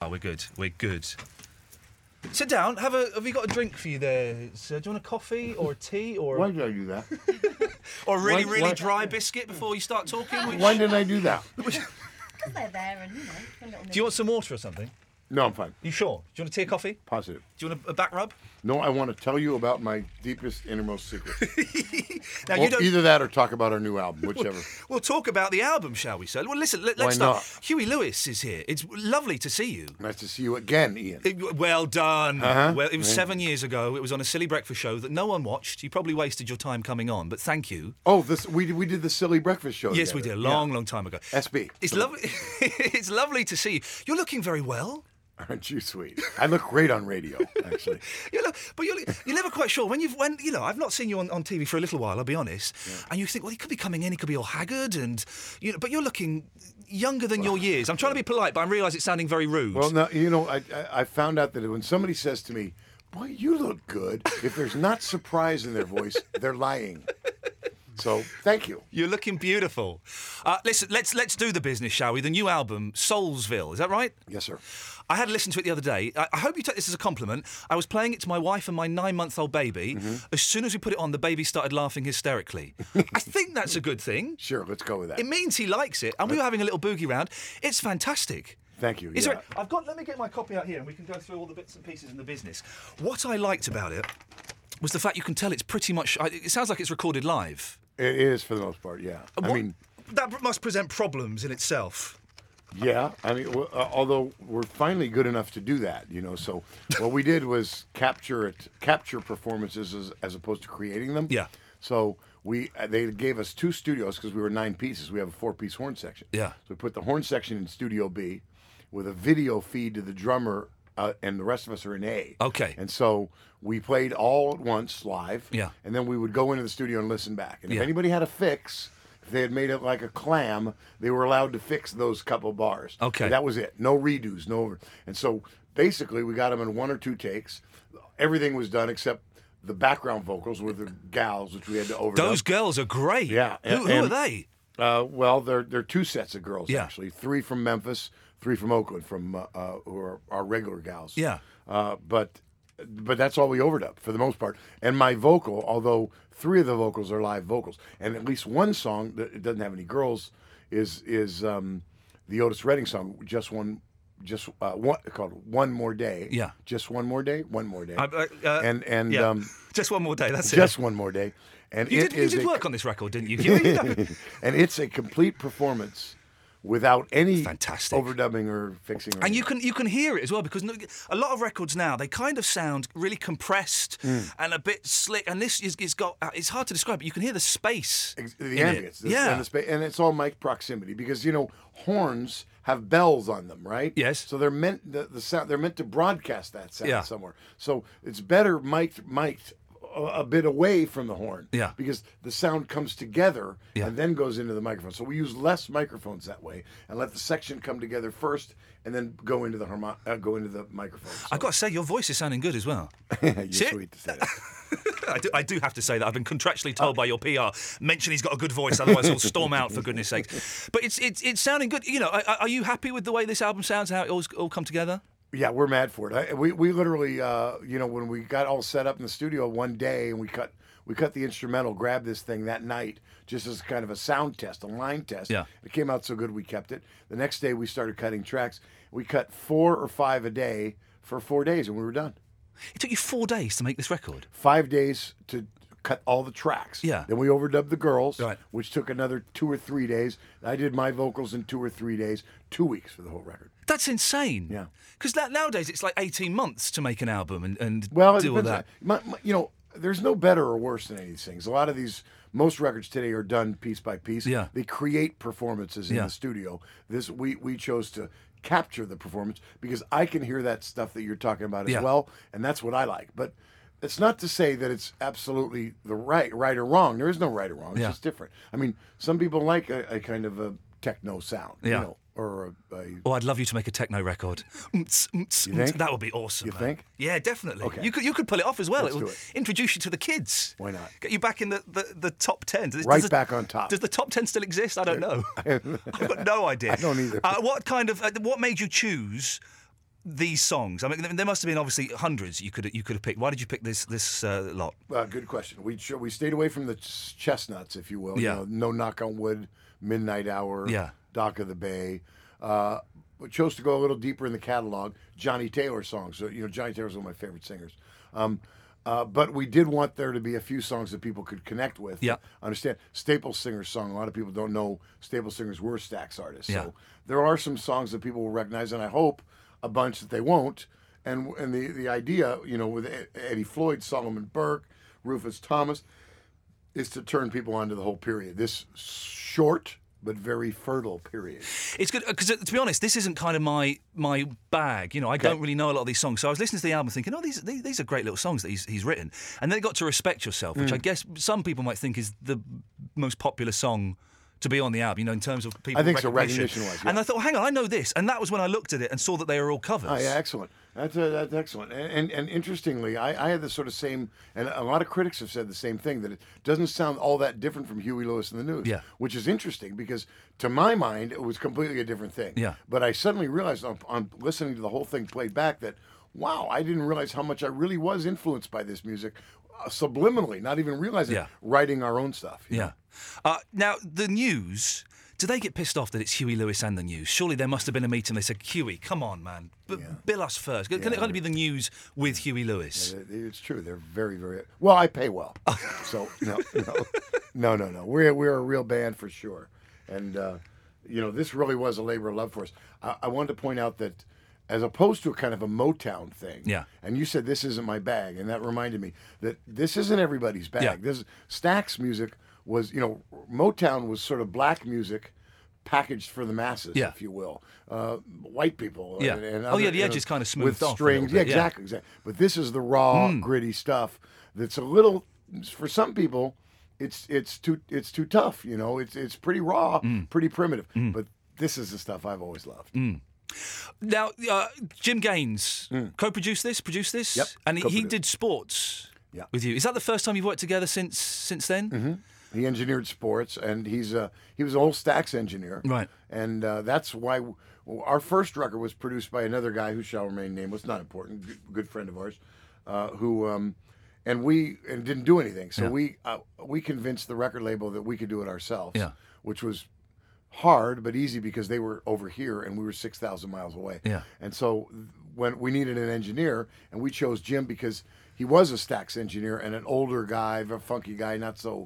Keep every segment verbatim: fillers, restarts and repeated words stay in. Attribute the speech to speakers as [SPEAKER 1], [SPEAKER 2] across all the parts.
[SPEAKER 1] we're good. We're good. Sit down. Have a. Have you got a drink for you there, sir? Do you want a coffee or a tea or?
[SPEAKER 2] Why did I do that?
[SPEAKER 1] Or a really,
[SPEAKER 2] why,
[SPEAKER 1] really
[SPEAKER 2] why,
[SPEAKER 1] dry biscuit before you start talking? Which...
[SPEAKER 2] Why did I do that?
[SPEAKER 3] Because they're there and, you know, a little
[SPEAKER 1] Do you want some water or something?
[SPEAKER 2] No, I'm fine.
[SPEAKER 1] You sure? Do you want a tea or coffee?
[SPEAKER 2] Positive.
[SPEAKER 1] Do you want a, a back rub?
[SPEAKER 2] No, I want to tell you about my deepest, innermost secret.
[SPEAKER 1] Now,
[SPEAKER 2] well,
[SPEAKER 1] you don't...
[SPEAKER 2] Either that or talk about our new album, whichever.
[SPEAKER 1] We'll, we'll talk about the album, shall we, sir? Well, listen, let,
[SPEAKER 2] Why
[SPEAKER 1] let's start.
[SPEAKER 2] not?
[SPEAKER 1] Huey Lewis is here. It's lovely to see you.
[SPEAKER 2] Nice to see you again, Ian.
[SPEAKER 1] It, well done.
[SPEAKER 2] Uh-huh.
[SPEAKER 1] Well, it was seven years ago. It was on a silly breakfast show that no one watched. You probably wasted your time coming on, but thank you.
[SPEAKER 2] Oh, this we we did the silly breakfast show.
[SPEAKER 1] Yes,
[SPEAKER 2] together.
[SPEAKER 1] we did a long,
[SPEAKER 2] Yeah.
[SPEAKER 1] long time ago.
[SPEAKER 2] S B.
[SPEAKER 1] It's lovely. It's lovely to see you. You're looking very well.
[SPEAKER 2] Aren't you sweet? I look great on radio, actually.
[SPEAKER 1] You look, but you're, you're never quite sure when you've when you know. I've not seen you on, on T V for a little while. I'll be honest. Yeah. And you think, well, he could be coming in. He could be all haggard, and you know. But you're looking younger than your years. I'm trying to be polite, but I realise it's sounding very rude.
[SPEAKER 2] Well, no, you know, I, I I found out that when somebody says to me, "Boy, you look good," if there's not surprise in their voice, they're lying. So, thank you.
[SPEAKER 1] You're looking beautiful. Uh, listen, let's let's do the business, shall we? The new album, Soulsville. Is that right?
[SPEAKER 2] Yes, sir.
[SPEAKER 1] I had to listen to it the other day. I, I hope you take this as a compliment. I was playing it to my wife and my nine-month-old baby. Mm-hmm. As soon as we put it on, the baby started laughing hysterically. I think that's a good thing.
[SPEAKER 2] Sure, let's go with that.
[SPEAKER 1] It means he likes it, and we were having a little boogie round. It's fantastic.
[SPEAKER 2] Thank you.
[SPEAKER 1] Is
[SPEAKER 2] yeah.
[SPEAKER 1] there, I've got. Let me get my copy out here, and we can go through all the bits and pieces in the business. What I liked about it was the fact you can tell it's pretty much. It sounds like it's recorded live.
[SPEAKER 2] It is for the most part, yeah.
[SPEAKER 1] What,
[SPEAKER 2] I mean,
[SPEAKER 1] that must present problems in itself.
[SPEAKER 2] Yeah, I mean, w- uh, although we're finally good enough to do that, you know. So what we did was capture it, capture performances as, as opposed to creating them.
[SPEAKER 1] Yeah.
[SPEAKER 2] So we uh, they gave us two studios because we were nine pieces. We have a four-piece horn section.
[SPEAKER 1] Yeah.
[SPEAKER 2] So we put the horn section in Studio B, with a video feed to the drummer, uh, and the rest of us are in A.
[SPEAKER 1] Okay.
[SPEAKER 2] And so we played all at once live.
[SPEAKER 1] Yeah.
[SPEAKER 2] And then we would go into the studio and listen back. And if
[SPEAKER 1] Yeah.
[SPEAKER 2] anybody had a fix. If they had made it like a clam, they were allowed to fix those couple bars.
[SPEAKER 1] Okay.
[SPEAKER 2] And that was it. No redos, no. And so basically, we got them in one or two takes. Everything was done except the background vocals with the gals, which we had to overdub.
[SPEAKER 1] Those girls are great.
[SPEAKER 2] Yeah.
[SPEAKER 1] Who, who
[SPEAKER 2] and,
[SPEAKER 1] are they?
[SPEAKER 2] Uh, well, they're they're two sets of girls
[SPEAKER 1] Yeah.
[SPEAKER 2] actually. Three from Memphis, three from Oakland, from uh, uh, who are our regular gals.
[SPEAKER 1] Yeah.
[SPEAKER 2] Uh, but but that's all we overdubbed for the most part. And my vocal, although three of the vocals are live vocals, and at least one song that it doesn't have any girls is is um, the Otis Redding song, just one, just uh, one called "One More Day."
[SPEAKER 1] Yeah.
[SPEAKER 2] Just one more day, one more day.
[SPEAKER 1] Uh, uh,
[SPEAKER 2] and and
[SPEAKER 1] yeah.
[SPEAKER 2] um,
[SPEAKER 1] just one more day. That's
[SPEAKER 2] just
[SPEAKER 1] it.
[SPEAKER 2] one more day. And
[SPEAKER 1] You
[SPEAKER 2] it
[SPEAKER 1] did, you
[SPEAKER 2] is
[SPEAKER 1] did
[SPEAKER 2] a,
[SPEAKER 1] work on this record, didn't you? you
[SPEAKER 2] and it's a complete performance without any
[SPEAKER 1] Fantastic.
[SPEAKER 2] overdubbing or fixing. Or
[SPEAKER 1] And you can you can hear it as well, because no- a lot of records now, they kind of sound really compressed
[SPEAKER 2] Mm.
[SPEAKER 1] and a bit slick. And this is it's got uh, it's hard to describe, but you can hear the space.
[SPEAKER 2] Ex- the
[SPEAKER 1] in
[SPEAKER 2] ambience,
[SPEAKER 1] it.
[SPEAKER 2] the-
[SPEAKER 1] yeah.
[SPEAKER 2] and, the spa- and it's all mic proximity because you know horns have bells on them, right?
[SPEAKER 1] Yes.
[SPEAKER 2] So they're meant the, the sound they're meant to broadcast that sound
[SPEAKER 1] Yeah.
[SPEAKER 2] somewhere. So it's better mic'd mic'd a, a bit away from the horn.
[SPEAKER 1] Yeah.
[SPEAKER 2] Because the sound comes together
[SPEAKER 1] Yeah.
[SPEAKER 2] and then goes into the microphone. So we use less microphones that way and let the section come together first and then go into the harmo- uh, go into the microphone. So,
[SPEAKER 1] I've got to say, your voice is sounding good as well.
[SPEAKER 2] you're
[SPEAKER 1] See?
[SPEAKER 2] sweet to say that.
[SPEAKER 1] I, do, I do have to say that. I've been contractually told by your P R, mention he's got a good voice, otherwise he'll storm out, for goodness sake. But it's it's it's sounding good. You know, are, are you happy with the way this album sounds, how it all, all come together?
[SPEAKER 2] Yeah, we're mad for it. I, we we literally, uh, you know, when we got all set up in the studio one day and we cut we cut the instrumental, grabbed this thing that night just as kind of a sound test, a line test.
[SPEAKER 1] Yeah.
[SPEAKER 2] It came out so good we kept it. The next day we started cutting tracks. We cut four or five a day for four days and we were done.
[SPEAKER 1] It took you four days to make this record.
[SPEAKER 2] Five days to cut all the tracks.
[SPEAKER 1] Yeah.
[SPEAKER 2] Then we overdubbed the girls,
[SPEAKER 1] Right.
[SPEAKER 2] which took another two or three days. I did my vocals in two or three days. Two weeks for the whole record.
[SPEAKER 1] That's insane.
[SPEAKER 2] Yeah.
[SPEAKER 1] Because nowadays it's like eighteen months to make an album and, and
[SPEAKER 2] Well, it
[SPEAKER 1] do all
[SPEAKER 2] depends.
[SPEAKER 1] that.
[SPEAKER 2] My, my, you know, there's no better or worse than any of these things. A lot of these, most records today are done piece by piece.
[SPEAKER 1] Yeah.
[SPEAKER 2] They create performances in
[SPEAKER 1] Yeah.
[SPEAKER 2] the studio. This we we chose to capture the performance because I can hear that stuff that you're talking about as
[SPEAKER 1] Yeah.
[SPEAKER 2] well, and that's what I like. But it's not to say that it's absolutely the right, right or wrong. There is no right or wrong. It's
[SPEAKER 1] Yeah.
[SPEAKER 2] just different. I mean, some people like a, a kind of a techno sound, you
[SPEAKER 1] Yeah.
[SPEAKER 2] know, or a, a
[SPEAKER 1] Oh, I'd love you to make a techno record. Umts, umts,
[SPEAKER 2] You
[SPEAKER 1] umts.
[SPEAKER 2] think?
[SPEAKER 1] That would be awesome.
[SPEAKER 2] You
[SPEAKER 1] man.
[SPEAKER 2] think?
[SPEAKER 1] Yeah, definitely.
[SPEAKER 2] Okay.
[SPEAKER 1] You could you could pull it off as well.
[SPEAKER 2] Let's
[SPEAKER 1] it
[SPEAKER 2] do
[SPEAKER 1] will
[SPEAKER 2] it.
[SPEAKER 1] introduce you to the kids.
[SPEAKER 2] Why not?
[SPEAKER 1] Get you back in the, the, the top ten. Does,
[SPEAKER 2] Right
[SPEAKER 1] does the-
[SPEAKER 2] back on top.
[SPEAKER 1] Does the top ten still exist? I don't know. I've got no idea.
[SPEAKER 2] I don't either.
[SPEAKER 1] Uh, what kind of uh, what made you choose these songs? I mean, there must have been obviously hundreds you could you could have picked. Why did you pick this this uh, lot?
[SPEAKER 2] Uh, good question. We ch- we stayed away from the ch- chestnuts, if you will.
[SPEAKER 1] Yeah.
[SPEAKER 2] You know, no Knock on Wood, Midnight Hour,
[SPEAKER 1] Yeah.
[SPEAKER 2] Dock of the Bay. Uh, we chose to go a little deeper in the catalog. Johnny Taylor songs. So, you know, Johnny Taylor's one of my favorite singers. Um, uh, but we did want there to be a few songs that people could connect with.
[SPEAKER 1] Yeah.
[SPEAKER 2] Understand. Staples Singer's song. A lot of people don't know Staples Singers were Stax artists.
[SPEAKER 1] Yeah.
[SPEAKER 2] So there are some songs that people will recognize, and I hope a bunch that they won't. And and the, the idea, you know, with Eddie Floyd, Solomon Burke, Rufus Thomas, is to turn people onto the whole period. This short but very fertile period.
[SPEAKER 1] It's good because, to be honest, this isn't kind of my my bag. You know, I
[SPEAKER 2] Okay.
[SPEAKER 1] don't really know a lot of these songs. So I was listening to the album, thinking, "Oh, these these, these are great little songs that he's he's written." And then it got to Respect Yourself, which I
[SPEAKER 2] Mm.
[SPEAKER 1] guess some people might think is the most popular song to be on the album. You know, in terms of people.
[SPEAKER 2] I think so,
[SPEAKER 1] recognition.
[SPEAKER 2] recognition-wise, yeah.
[SPEAKER 1] And I thought, well, hang on, I know this, and that was when I looked at it and saw that they were all covers.
[SPEAKER 2] Oh, yeah, excellent. That's uh, that's excellent. And, and and interestingly, I, I had the sort of same, and a lot of critics have said the same thing, that it doesn't sound all that different from Huey Lewis and the News.
[SPEAKER 1] Yeah.
[SPEAKER 2] Which is interesting because, to my mind, it was completely a different thing.
[SPEAKER 1] Yeah.
[SPEAKER 2] But I suddenly realized on, on listening to the whole thing played back that, wow, I didn't realize how much I really was influenced by this music, uh, subliminally, not even realizing,
[SPEAKER 1] Yeah.
[SPEAKER 2] writing our own stuff. you
[SPEAKER 1] Yeah.
[SPEAKER 2] know?
[SPEAKER 1] Uh, now the News. Do they get pissed off that it's Huey Lewis and the News? Surely there must have been a meeting. They said, "Huey, come on, man, B-
[SPEAKER 2] Yeah.
[SPEAKER 1] bill us first. Can it
[SPEAKER 2] Yeah.
[SPEAKER 1] only be the News with Huey Lewis?"
[SPEAKER 2] It- It's true. They're very, very well. I pay well, so no, no, no, no, no. We're we're a real band for sure, and uh, you know this really was a labor of love for us. I, I wanted to point out that, as opposed to a kind of a Motown thing,
[SPEAKER 1] Yeah.
[SPEAKER 2] And you said this isn't my bag, and that reminded me that this isn't everybody's bag.
[SPEAKER 1] Yeah.
[SPEAKER 2] This Stax music was, you know, Motown was sort of black music packaged for the masses,
[SPEAKER 1] Yeah.
[SPEAKER 2] if you will. Uh, white people.
[SPEAKER 1] Yeah.
[SPEAKER 2] And, and
[SPEAKER 1] Oh, yeah,
[SPEAKER 2] other,
[SPEAKER 1] the
[SPEAKER 2] you
[SPEAKER 1] edges
[SPEAKER 2] know,
[SPEAKER 1] kinda smoothed
[SPEAKER 2] with
[SPEAKER 1] off a
[SPEAKER 2] strings.
[SPEAKER 1] little bit,
[SPEAKER 2] yeah,
[SPEAKER 1] yeah.
[SPEAKER 2] exactly, exactly. But this is the raw, gritty stuff that's a little, for some people, it's it's too it's too tough. You know, it's it's pretty raw, pretty primitive. But this is the stuff I've always loved.
[SPEAKER 1] Now, uh, Jim Gaines co-produced this, produced this,
[SPEAKER 2] Mm. Yep,
[SPEAKER 1] and he, he
[SPEAKER 2] co-produced.
[SPEAKER 1] did Sports
[SPEAKER 2] Yeah.
[SPEAKER 1] with you. Is that the first time you've worked together since since then?
[SPEAKER 2] Mm-hmm. He engineered Sports, and he's uh, he was an old Stax engineer,
[SPEAKER 1] Right.
[SPEAKER 2] And uh, that's why w- our first record was produced by another guy who shall remain nameless. Not important, good, good friend of ours, uh, who um, and we and didn't do anything. So
[SPEAKER 1] Yeah.
[SPEAKER 2] we uh, we convinced the record label that we could do it ourselves.
[SPEAKER 1] Yeah.
[SPEAKER 2] Which was hard but easy because they were over here and we were six thousand miles away.
[SPEAKER 1] Yeah.
[SPEAKER 2] And so when we needed an engineer, and we chose Jim because he was a Stax engineer and an older guy, a funky guy, not so,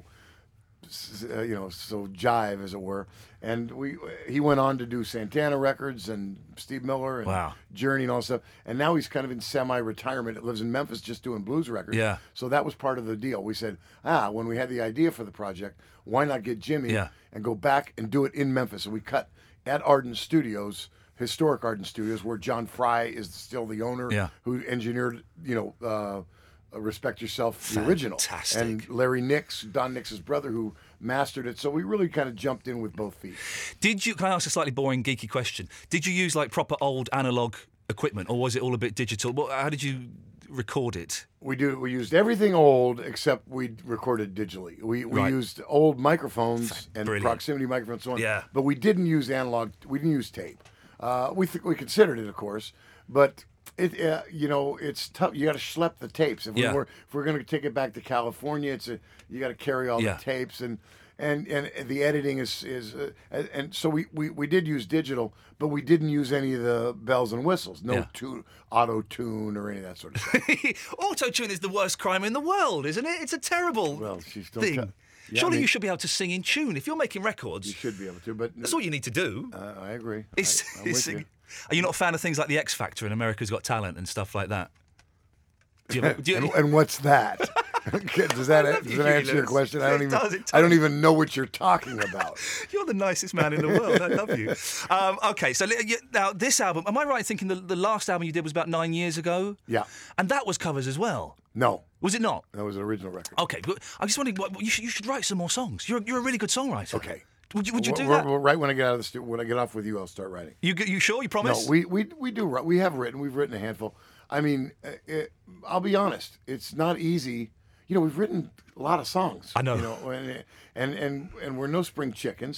[SPEAKER 2] uh, you know, so jive as it were. And we he went on to do Santana Records and Steve Miller and
[SPEAKER 1] Wow.
[SPEAKER 2] Journey and all that stuff. And now he's kind of in semi-retirement. Lives in Memphis, just doing blues records.
[SPEAKER 1] Yeah.
[SPEAKER 2] So that was part of the deal. We said, ah, when we had the idea for the project, why not get Jimmy
[SPEAKER 1] Yeah.
[SPEAKER 2] and go back and do it in Memphis? And we cut at Ardent Studios, historic Ardent Studios, where John Fry is still the owner,
[SPEAKER 1] Yeah.
[SPEAKER 2] who engineered, you know, uh, Respect Yourself, the original.
[SPEAKER 1] Fantastic.
[SPEAKER 2] And Larry Nix, Don Nix's brother, who mastered it. So we really kind of jumped in with both feet.
[SPEAKER 1] Did you? Can I ask a slightly boring, geeky question? Did you use like proper old analog equipment, or was it all a bit digital? Well, how did you record it?
[SPEAKER 2] We do. We used everything old except we recorded digitally. We we
[SPEAKER 1] Right.
[SPEAKER 2] used old microphones and
[SPEAKER 1] Brilliant.
[SPEAKER 2] proximity microphones, and so on.
[SPEAKER 1] Yeah.
[SPEAKER 2] But we didn't use analog. We didn't use tape. Uh, we th- we considered it, of course, but it uh, you know it's tough. You got to schlep the tapes. If
[SPEAKER 1] Yeah.
[SPEAKER 2] we were if we're going to take it back to California, it's a you got to carry all
[SPEAKER 1] Yeah.
[SPEAKER 2] the tapes and. And, and the editing is is uh, and, and so we, we, we did use digital, but we didn't use any of the bells and whistles. No
[SPEAKER 1] Yeah.
[SPEAKER 2] tu- auto tune or any of that sort of stuff.
[SPEAKER 1] Auto-tune is the worst crime in the world, isn't it? It's a terrible
[SPEAKER 2] Well, she's don't
[SPEAKER 1] thing.
[SPEAKER 2] tell- Yeah, I
[SPEAKER 1] Surely
[SPEAKER 2] mean-
[SPEAKER 1] you should be able to sing in tune. If you're making records,
[SPEAKER 2] You should be able to, but
[SPEAKER 1] that's all you need to do.
[SPEAKER 2] uh, I agree.
[SPEAKER 1] Is-
[SPEAKER 2] I, I'm
[SPEAKER 1] is
[SPEAKER 2] with you.
[SPEAKER 1] sing- Are you not a fan of things like The X Factor and America's Got Talent and stuff like that? Do you, do you,
[SPEAKER 2] And, and what's that? does that
[SPEAKER 1] love
[SPEAKER 2] does
[SPEAKER 1] you,
[SPEAKER 2] that answer your
[SPEAKER 1] Lewis.
[SPEAKER 2] question? I don't
[SPEAKER 1] It
[SPEAKER 2] even
[SPEAKER 1] does, it
[SPEAKER 2] I don't
[SPEAKER 1] does.
[SPEAKER 2] even know what you're talking about.
[SPEAKER 1] You're the nicest man in the world. I love you. Um, okay, so li- you- now this album, am I right in thinking the, the last album you did was about nine years ago?
[SPEAKER 2] Yeah.
[SPEAKER 1] And that was covers as well?
[SPEAKER 2] No,
[SPEAKER 1] Was it not?
[SPEAKER 2] that was an original record.
[SPEAKER 1] Okay, but I just wondering, what, you, should, you should write some more songs. You're, a- you're a really good songwriter.
[SPEAKER 2] Okay.
[SPEAKER 1] Would you, would you
[SPEAKER 2] We're-
[SPEAKER 1] do
[SPEAKER 2] we're-
[SPEAKER 1] that?
[SPEAKER 2] we're right when I get out of the stu- when I get off with you, I'll start writing.
[SPEAKER 1] You, you sure? You promise?
[SPEAKER 2] No, we, we we do write. We have written. We've written a handful. I mean, uh, it, I'll be honest. It's not easy. You know, we've written a lot of songs.
[SPEAKER 1] I know.
[SPEAKER 2] You know, and and and, and we're no spring chickens.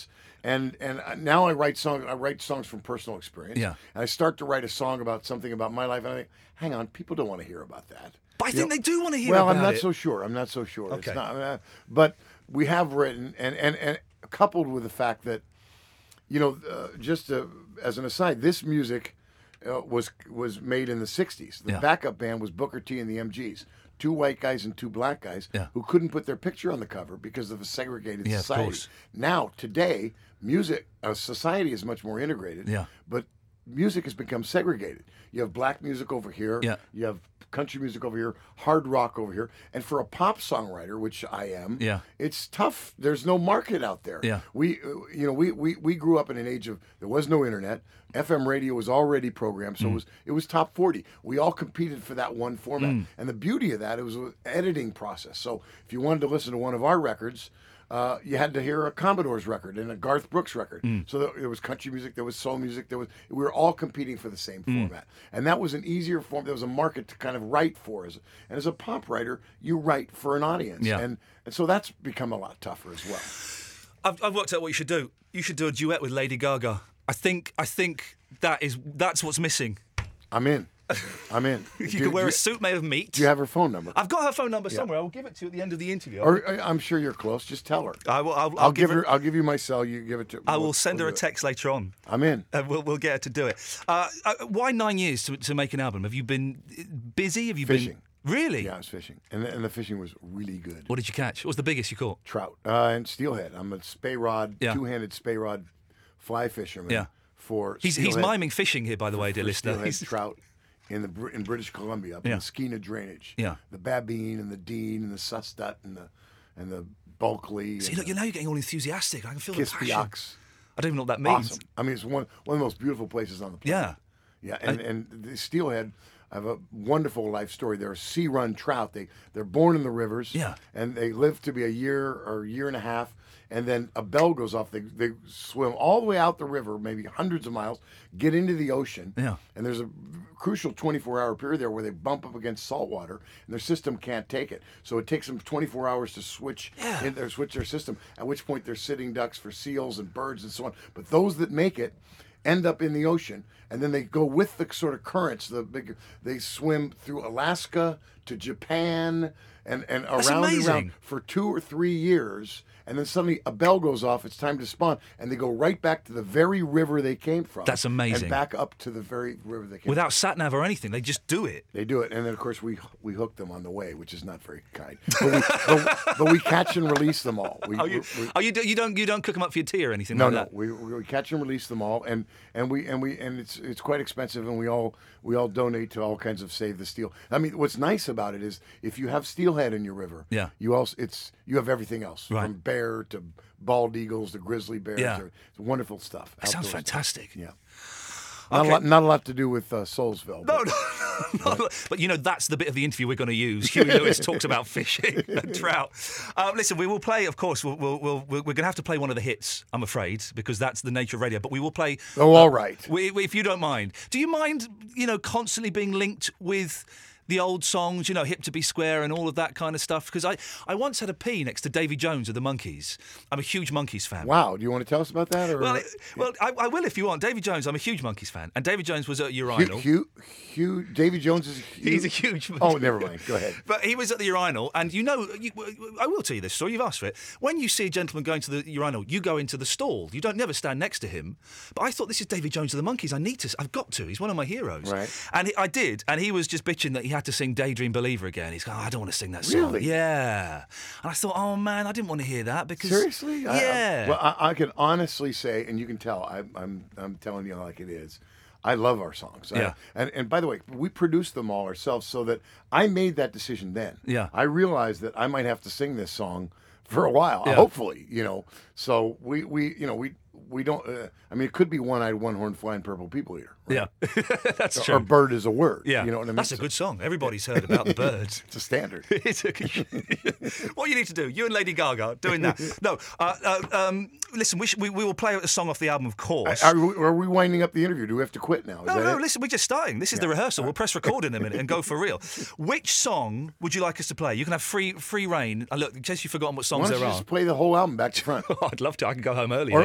[SPEAKER 2] And and now I write songs. I write songs from personal experience.
[SPEAKER 1] Yeah.
[SPEAKER 2] And I start to write a song about something about my life, and I think, hang on, people don't want to hear about that.
[SPEAKER 1] But I
[SPEAKER 2] You
[SPEAKER 1] think
[SPEAKER 2] know,
[SPEAKER 1] they do want to hear
[SPEAKER 2] well,
[SPEAKER 1] about
[SPEAKER 2] I'm not
[SPEAKER 1] it.
[SPEAKER 2] so sure. I'm not so sure.
[SPEAKER 1] Okay.
[SPEAKER 2] It's not, uh, but we have written, and, and, and coupled with the fact that, you know, uh, just uh, as an aside, this music uh, was was made in the sixties. The
[SPEAKER 1] Yeah.
[SPEAKER 2] backup band was Booker T and the M Gs. Two white guys and two black guys
[SPEAKER 1] Yeah.
[SPEAKER 2] who couldn't put their picture on the cover because of a segregated
[SPEAKER 1] Yeah, of
[SPEAKER 2] society.
[SPEAKER 1] course.
[SPEAKER 2] Now, today, music, uh, society is much more integrated.
[SPEAKER 1] Yeah.
[SPEAKER 2] But music has become segregated. You have black music over here.
[SPEAKER 1] Yeah.
[SPEAKER 2] You have country music over here, hard rock over here. And for a pop songwriter, which I am,
[SPEAKER 1] Yeah.
[SPEAKER 2] it's tough. There's no market out there.
[SPEAKER 1] Yeah.
[SPEAKER 2] We, uh, you know, we, we, we grew up in an age of, there was no internet. F M radio was already programmed, so
[SPEAKER 1] Mm.
[SPEAKER 2] it was it was top forty. We all competed for that one format.
[SPEAKER 1] Mm.
[SPEAKER 2] And the beauty of that, it was an editing process. So if you wanted to listen to one of our records, uh, you had to hear a Commodore's record and a Garth Brooks record.
[SPEAKER 1] Mm.
[SPEAKER 2] So there, there was country music, there was soul music, there was we were all competing for the same
[SPEAKER 1] Mm.
[SPEAKER 2] format. And that was an easier form. There was a market to kind of write for us. And as a pop writer, you write for an audience.
[SPEAKER 1] Yeah.
[SPEAKER 2] And and so that's become a lot tougher as well.
[SPEAKER 1] I've, I've worked out what you should do. You should do a duet with Lady Gaga. I think I think that is that's what's missing.
[SPEAKER 2] I'm in. I'm in.
[SPEAKER 1] You
[SPEAKER 2] Do-
[SPEAKER 1] could wear
[SPEAKER 2] do,
[SPEAKER 1] a suit made of meat.
[SPEAKER 2] Do you have her phone number?
[SPEAKER 1] I've got her phone number somewhere. I will give it to you at the end of the interview.
[SPEAKER 2] Or I- I'm sure you're close. Just tell her.
[SPEAKER 1] I will. I'll, I'll,
[SPEAKER 2] I'll give her. I'll give you my cell. You give it to.
[SPEAKER 1] I will
[SPEAKER 2] we'll-
[SPEAKER 1] send
[SPEAKER 2] we'll
[SPEAKER 1] her a
[SPEAKER 2] do it.
[SPEAKER 1] text later on.
[SPEAKER 2] I'm in.
[SPEAKER 1] Uh, we'll, we'll get her to do it. Uh, uh, why nine years to, to make an album? Have you been busy? Have you
[SPEAKER 2] Fishing.
[SPEAKER 1] been really?
[SPEAKER 2] Yeah, I was fishing, and the, and the fishing was really good.
[SPEAKER 1] What did you catch? What was the biggest you caught?
[SPEAKER 2] Trout uh, and steelhead. I'm a spay rod,
[SPEAKER 1] Yeah.
[SPEAKER 2] two-handed spay rod fly fisherman.
[SPEAKER 1] Yeah.
[SPEAKER 2] For
[SPEAKER 1] He's he's
[SPEAKER 2] steelhead-
[SPEAKER 1] miming fishing here, by the way, dear
[SPEAKER 2] for
[SPEAKER 1] listener.
[SPEAKER 2] steelhead
[SPEAKER 1] He's-
[SPEAKER 2] trout in the Br- in British Columbia, up
[SPEAKER 1] Yeah.
[SPEAKER 2] in the Skeena Drainage.
[SPEAKER 1] Yeah.
[SPEAKER 2] The Babine and the Dean and the Sustat and the and the Bulkley.
[SPEAKER 1] See,
[SPEAKER 2] and
[SPEAKER 1] look,
[SPEAKER 2] the
[SPEAKER 1] you're now you're getting all enthusiastic. I can feel the passion.
[SPEAKER 2] Kispiox.
[SPEAKER 1] I don't even know what that means.
[SPEAKER 2] Awesome. I mean, it's one one of the most beautiful places on the planet.
[SPEAKER 1] Yeah.
[SPEAKER 2] Yeah, and, and the steelhead, I have a wonderful life story. They're sea-run trout. They they're born in the rivers.
[SPEAKER 1] Yeah.
[SPEAKER 2] And they live to be a year or a year and a half, and then a bell goes off. They they swim all the way out the river, maybe hundreds of miles, get into the ocean.
[SPEAKER 1] Yeah.
[SPEAKER 2] And there's a crucial twenty-four hour period there where they bump up against salt water, and their system can't take it. So it takes them twenty-four hours to switch
[SPEAKER 1] Yeah.
[SPEAKER 2] in their switch their system. At which point they're sitting ducks for seals and birds and so on. But those that make it end up in the ocean, and then they go with the sort of currents. The big they swim through Alaska to Japan and and
[SPEAKER 1] That's
[SPEAKER 2] around and
[SPEAKER 1] amazing.
[SPEAKER 2] around for two or three years. And then suddenly a bell goes off. It's time to spawn, and they go right back to the very river they came from.
[SPEAKER 1] That's amazing.
[SPEAKER 2] And back up to the very river they came.
[SPEAKER 1] Without sat nav or anything, they just do it.
[SPEAKER 2] They do it, and then of course we we hook them on the way, which is not very kind. But we, but, but we catch and release them all. We,
[SPEAKER 1] Oh, you,
[SPEAKER 2] we- we-
[SPEAKER 1] oh, you, do, you don't you don't cook them up for your tea or anything
[SPEAKER 2] no,
[SPEAKER 1] like
[SPEAKER 2] no,
[SPEAKER 1] that?
[SPEAKER 2] we, we catch and release them all, and, and we and we and it's it's quite expensive, and we all we all donate to all kinds of Save the Steel. I mean, what's nice about it is if you have steelhead in your river,
[SPEAKER 1] Yeah.
[SPEAKER 2] you also it's you have everything else
[SPEAKER 1] Right.
[SPEAKER 2] from bear to bald eagles to grizzly bears.
[SPEAKER 1] Yeah.
[SPEAKER 2] It's wonderful stuff.
[SPEAKER 1] That sounds
[SPEAKER 2] outdoor stuff.
[SPEAKER 1] fantastic.
[SPEAKER 2] Yeah. Not,
[SPEAKER 1] Okay.
[SPEAKER 2] a lot, not a lot to do with uh, Soulsville.
[SPEAKER 1] No,
[SPEAKER 2] but-
[SPEAKER 1] no, no. But you know, that's the bit of the interview we're going to use. Huey Lewis talks about fishing and trout. Uh, listen, we will play, of course, we'll, we'll, we'll, we're going to have to play one of the hits, I'm afraid, because that's the nature of radio. But we will play.
[SPEAKER 2] Oh, all right.
[SPEAKER 1] We, we, if you don't mind. Do you mind, you know, constantly being linked with the old songs, you know, Hip to Be Square and all of that kind of stuff? Because I, I once had a P next to Davy Jones of the Monkees. I'm a huge Monkees fan.
[SPEAKER 2] Wow. Do you want to tell us about that? Or?
[SPEAKER 1] Well, it, well, I, I will if you want. Davy Jones, I'm a huge Monkees fan, and Davy Jones was at Urinal.
[SPEAKER 2] Hugh, Hugh, Hugh, Davy Jones is. Hugh?
[SPEAKER 1] He's a huge.
[SPEAKER 2] Oh, never mind. Go ahead.
[SPEAKER 1] But he was at the urinal, and you know, you, I will tell you this story. You've asked for it. When you see a gentleman going to the urinal, you go into the stall. You don't never stand next to him. But I thought, this is Davy Jones of the Monkees. I need to. I've got to. He's one of my heroes.
[SPEAKER 2] Right.
[SPEAKER 1] And he, I did, and he was just bitching that he had to sing "Daydream Believer" again. He's going, oh, I don't want to sing that song.
[SPEAKER 2] Really?
[SPEAKER 1] Yeah. And I thought, oh man, I didn't want to hear that because
[SPEAKER 2] Seriously? I- I-
[SPEAKER 1] Yeah.
[SPEAKER 2] well, I, I can honestly say, and you can tell, I, I'm I'm telling you like it is. I love our songs. I-
[SPEAKER 1] Yeah.
[SPEAKER 2] and and by the way, we produced them all ourselves, so that I made that decision then.
[SPEAKER 1] Yeah.
[SPEAKER 2] I realized that I might have to sing this song for a while,
[SPEAKER 1] Yeah.
[SPEAKER 2] hopefully, you know. So we we you know we. We don't. Uh, I mean, it could be one-eyed, one-horned, flying purple people eater. Right?
[SPEAKER 1] yeah, that's
[SPEAKER 2] Or,
[SPEAKER 1] true.
[SPEAKER 2] or bird is a word.
[SPEAKER 1] yeah,
[SPEAKER 2] You know what I mean?
[SPEAKER 1] That's a good song. Everybody's heard about the birds.
[SPEAKER 2] It's a standard.
[SPEAKER 1] It's a- what you need to do, you and Lady Gaga doing that. No, uh, uh, um, listen, we, sh- we we will play a song off the album, of course.
[SPEAKER 2] Are we, are we winding up the interview? Do we have to quit now? Is
[SPEAKER 1] no,
[SPEAKER 2] that
[SPEAKER 1] no,
[SPEAKER 2] it?
[SPEAKER 1] listen, we're just starting. This is the rehearsal. We'll press record in a minute and go for real. Which song would you like us to play? You can have free free reign. Uh, look, in case you've forgotten what songs
[SPEAKER 2] Why don't
[SPEAKER 1] there
[SPEAKER 2] you
[SPEAKER 1] are.
[SPEAKER 2] just play the whole album back to front?
[SPEAKER 1] I'd love to. I can go home early.
[SPEAKER 2] Or,
[SPEAKER 1] then.
[SPEAKER 2] or do the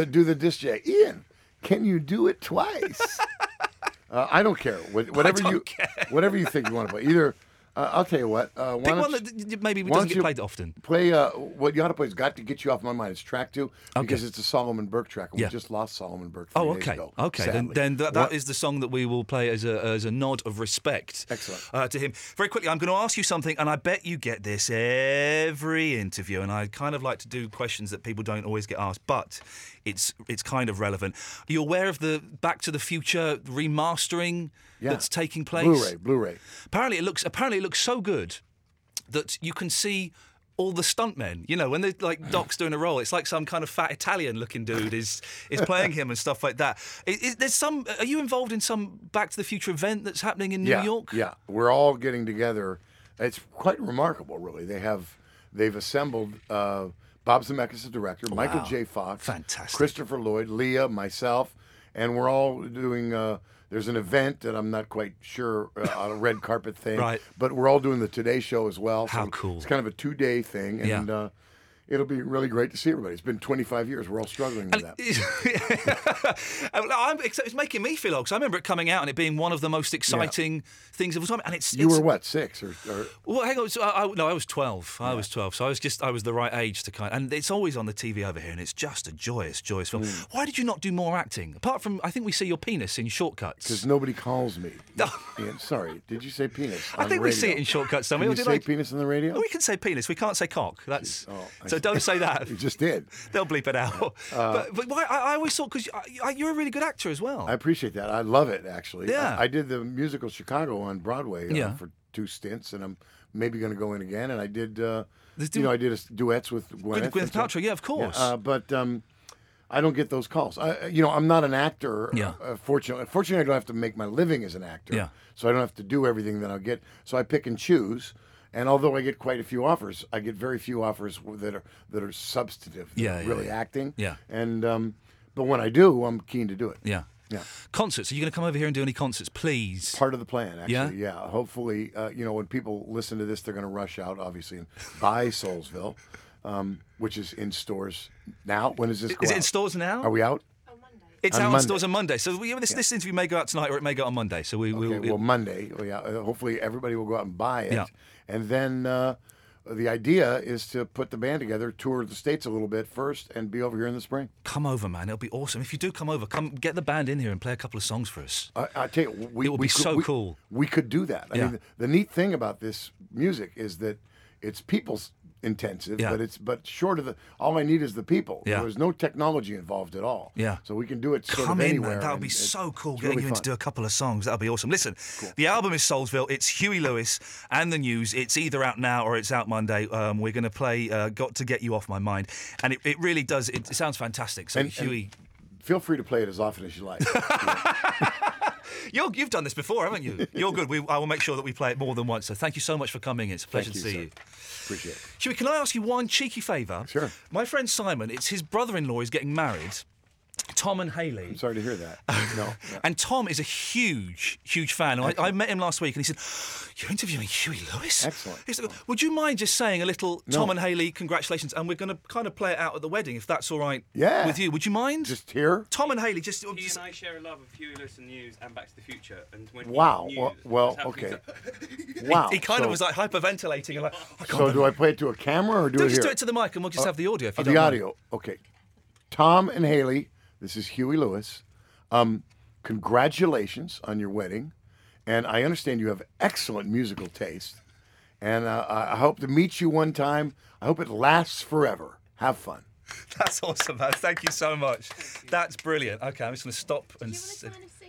[SPEAKER 2] the do the disc J. Ian, can you do it twice? uh, I don't care. Wh- Whatever
[SPEAKER 1] don't
[SPEAKER 2] you
[SPEAKER 1] care.
[SPEAKER 2] whatever you think you want to play. Either uh, I'll tell you what. Uh, why
[SPEAKER 1] Pick
[SPEAKER 2] don't
[SPEAKER 1] one
[SPEAKER 2] you-
[SPEAKER 1] that maybe
[SPEAKER 2] why
[SPEAKER 1] doesn't
[SPEAKER 2] don't
[SPEAKER 1] get
[SPEAKER 2] you
[SPEAKER 1] played often.
[SPEAKER 2] Play uh, what you ought to play has got to get you off my mind. It's track two because
[SPEAKER 1] Okay.
[SPEAKER 2] it's a Solomon Burke track. And
[SPEAKER 1] Yeah.
[SPEAKER 2] We just lost Solomon Burke. Three
[SPEAKER 1] Oh,
[SPEAKER 2] days
[SPEAKER 1] okay.
[SPEAKER 2] ago,
[SPEAKER 1] Okay, then,
[SPEAKER 2] sadly.
[SPEAKER 1] then that,
[SPEAKER 2] What-
[SPEAKER 1] that is the song that we will play as a, as a nod of respect
[SPEAKER 2] Excellent.
[SPEAKER 1] Uh, to him. Very quickly, I'm going to ask you something, and I bet you get this every interview, and I kind of like to do questions that people don't always get asked, but it's it's kind of relevant. Are you aware of the Back to the Future remastering
[SPEAKER 2] Yeah.
[SPEAKER 1] that's taking place?
[SPEAKER 2] Blu-ray, Blu-ray.
[SPEAKER 1] Apparently, it looks apparently it looks so good that you can see all the stuntmen. You know, when they like Doc's doing a role, it's like some kind of fat Italian-looking dude is is playing him and stuff like that. Is, is, there's some. Are you involved in some Back to the Future event that's happening in New
[SPEAKER 2] yeah,
[SPEAKER 1] York?
[SPEAKER 2] Yeah, we're all getting together. It's quite remarkable, really. They have they've assembled. Uh, Bob Zemeckis is the director. Michael
[SPEAKER 1] Wow.
[SPEAKER 2] J. Fox,
[SPEAKER 1] Fantastic.
[SPEAKER 2] Christopher Lloyd, Leah, myself, and we're all doing. Uh, there's an event that I'm not quite sure uh, on a red carpet thing,
[SPEAKER 1] Right.
[SPEAKER 2] But we're all doing the Today Show as well.
[SPEAKER 1] How
[SPEAKER 2] so
[SPEAKER 1] cool.
[SPEAKER 2] It's kind of a two day thing,
[SPEAKER 1] Yeah.
[SPEAKER 2] and uh, it'll be really great to see everybody. It's been twenty-five years. We're all struggling with that.
[SPEAKER 1] I'm, it's, it's making me feel old because I remember it coming out and it being one of the most exciting things of all time. And it's
[SPEAKER 2] You
[SPEAKER 1] it's,
[SPEAKER 2] were what, six or? or
[SPEAKER 1] Well, hang on. So I, I, no, I was twelve. I was twelve. So I was just, I was the right age to kind. And it's always on the T V over here, and it's just a joyous, joyous film.
[SPEAKER 2] Mm.
[SPEAKER 1] Why did you not do more acting? Apart from, I think we see your penis in Shortcuts.
[SPEAKER 2] Because nobody calls me. Ian, sorry, did you say penis?
[SPEAKER 1] I
[SPEAKER 2] on
[SPEAKER 1] think
[SPEAKER 2] the
[SPEAKER 1] we see
[SPEAKER 2] radio?
[SPEAKER 1] it in Shortcuts, don't
[SPEAKER 2] Can
[SPEAKER 1] we?
[SPEAKER 2] you
[SPEAKER 1] Or did
[SPEAKER 2] say
[SPEAKER 1] I-
[SPEAKER 2] penis on the radio?
[SPEAKER 1] Oh, we can say penis. We can't say cock. That's
[SPEAKER 2] Oh, I
[SPEAKER 1] so.
[SPEAKER 2] see.
[SPEAKER 1] Don't say that.
[SPEAKER 2] You just did.
[SPEAKER 1] They'll bleep it out.
[SPEAKER 2] Uh,
[SPEAKER 1] but but why? I, I always thought because you're a really good actor as well.
[SPEAKER 2] I appreciate that. I love it, actually.
[SPEAKER 1] Yeah.
[SPEAKER 2] I, I did the musical Chicago on Broadway uh,
[SPEAKER 1] Yeah.
[SPEAKER 2] for two stints, and I'm maybe going to go in again. And I did, uh,
[SPEAKER 1] There's
[SPEAKER 2] you
[SPEAKER 1] du-
[SPEAKER 2] know, I did a s- duets with Gwyneth.
[SPEAKER 1] With Gwyneth
[SPEAKER 2] and so-
[SPEAKER 1] Paltrow, yeah, of course.
[SPEAKER 2] uh, but um, I don't get those calls. I, you know, I'm not an actor.
[SPEAKER 1] Yeah.
[SPEAKER 2] Uh, fortunately, fortunately, I don't have to make my living as an actor.
[SPEAKER 1] Yeah.
[SPEAKER 2] So I don't have to do everything that I get. So I pick and choose. And although I get quite a few offers, I get very few offers that are that are substantive. that
[SPEAKER 1] Yeah,
[SPEAKER 2] are
[SPEAKER 1] yeah,
[SPEAKER 2] really
[SPEAKER 1] yeah.
[SPEAKER 2] acting.
[SPEAKER 1] Yeah.
[SPEAKER 2] And um, but when I do, I'm keen to do it.
[SPEAKER 1] yeah.
[SPEAKER 2] Yeah.
[SPEAKER 1] Concerts. Are you going to come over here and do any concerts, please?
[SPEAKER 2] Part of the plan, actually.
[SPEAKER 1] Yeah?
[SPEAKER 2] Yeah. Hopefully, uh, you know, when people listen to this, they're going to rush out, obviously, and buy Soulsville, um, which is in stores now. When is this? Go
[SPEAKER 1] Is it
[SPEAKER 2] out?
[SPEAKER 1] in stores now?
[SPEAKER 2] Are we out?
[SPEAKER 1] It's
[SPEAKER 2] On
[SPEAKER 1] out on
[SPEAKER 2] Monday.
[SPEAKER 1] stores on Monday. So we, this, this interview may go out tonight or it may go out on Monday. So we will.
[SPEAKER 2] Okay, well, Monday. Well, yeah. uh, Hopefully, everybody will go out and buy it,
[SPEAKER 1] Yeah.
[SPEAKER 2] and then uh, the idea is to put the band together, tour the states a little bit first, and be over here in the spring.
[SPEAKER 1] come over, man. It'll be awesome. If you do come over, come get the band in here and play a couple of songs for us.
[SPEAKER 2] I, I tell you, we,
[SPEAKER 1] It would
[SPEAKER 2] we
[SPEAKER 1] be
[SPEAKER 2] could,
[SPEAKER 1] so
[SPEAKER 2] we-
[SPEAKER 1] cool.
[SPEAKER 2] We could do that. I
[SPEAKER 1] Yeah.
[SPEAKER 2] mean, the, the neat thing about this music is that it's people's intensive,
[SPEAKER 1] Yeah.
[SPEAKER 2] but it's but short of the. All I need is the people.
[SPEAKER 1] Yeah.
[SPEAKER 2] There's no technology involved at all.
[SPEAKER 1] Yeah.
[SPEAKER 2] So we can do it sort
[SPEAKER 1] Come
[SPEAKER 2] of
[SPEAKER 1] in,
[SPEAKER 2] anywhere.
[SPEAKER 1] man. That would
[SPEAKER 2] and
[SPEAKER 1] be
[SPEAKER 2] it's-
[SPEAKER 1] so cool.
[SPEAKER 2] it's
[SPEAKER 1] Getting
[SPEAKER 2] really
[SPEAKER 1] you in to
[SPEAKER 2] fun.
[SPEAKER 1] do a couple of songs. That would be awesome. Listen, the album is Soulsville. It's Huey Lewis and the News. It's either out now or it's out Monday. Um, we're going to play uh, Got to Get You Off My Mind. And it, it really does. It, it sounds fantastic. So,
[SPEAKER 2] And- and-
[SPEAKER 1] Huey.
[SPEAKER 2] Feel free to play it as often as you like.
[SPEAKER 1] You're, you've done this before, haven't you? You're good. We, I will make sure that we play it more than once. So thank you so much for coming. It's a pleasure
[SPEAKER 2] Thank
[SPEAKER 1] to
[SPEAKER 2] you,
[SPEAKER 1] see
[SPEAKER 2] sir.
[SPEAKER 1] you.
[SPEAKER 2] Appreciate it.
[SPEAKER 1] Huey, can I ask you one cheeky favour?
[SPEAKER 2] Sure.
[SPEAKER 1] My friend Simon, it's his brother-in-law is getting married, Tom and Hayley.
[SPEAKER 2] I'm sorry to hear that. No. yeah.
[SPEAKER 1] And Tom is a huge, huge fan. I, I met him last week and he said, "You're interviewing Huey Lewis?"
[SPEAKER 2] Excellent.
[SPEAKER 1] He said, "Would you mind just saying a little
[SPEAKER 2] No.
[SPEAKER 1] Tom and Hayley congratulations, and we're going to kind of play it out at the wedding, if that's all right
[SPEAKER 2] Yeah.
[SPEAKER 1] with you? Would you mind?"
[SPEAKER 2] Just here.
[SPEAKER 1] Tom and Hayley, just,
[SPEAKER 4] He
[SPEAKER 1] just
[SPEAKER 4] and I share a love of Huey Lewis and News and Back to the Future. And when he
[SPEAKER 2] Wow.
[SPEAKER 4] News,
[SPEAKER 2] Well, well
[SPEAKER 4] was happening
[SPEAKER 2] okay.
[SPEAKER 4] to-
[SPEAKER 2] Wow.
[SPEAKER 1] he kind
[SPEAKER 2] so,
[SPEAKER 1] of was like hyperventilating and like, "I can't
[SPEAKER 2] So
[SPEAKER 1] believe-"
[SPEAKER 2] do I play it to a camera or do
[SPEAKER 1] Do
[SPEAKER 2] it
[SPEAKER 1] just
[SPEAKER 2] here?
[SPEAKER 1] do it to the mic and we'll just have the audio if you
[SPEAKER 2] Uh,
[SPEAKER 1] don't
[SPEAKER 2] the
[SPEAKER 1] mind.
[SPEAKER 2] audio. Okay. Tom and Haley, this is Huey Lewis. Um, congratulations on your wedding. And I understand you have excellent musical taste. And uh, I I hope to meet you one time. I hope it lasts forever. Have fun.
[SPEAKER 1] That's awesome, man. Thank you so much. That's brilliant. Okay, I'm just going to stop and.
[SPEAKER 3] Do you want
[SPEAKER 1] s-
[SPEAKER 3] to kind of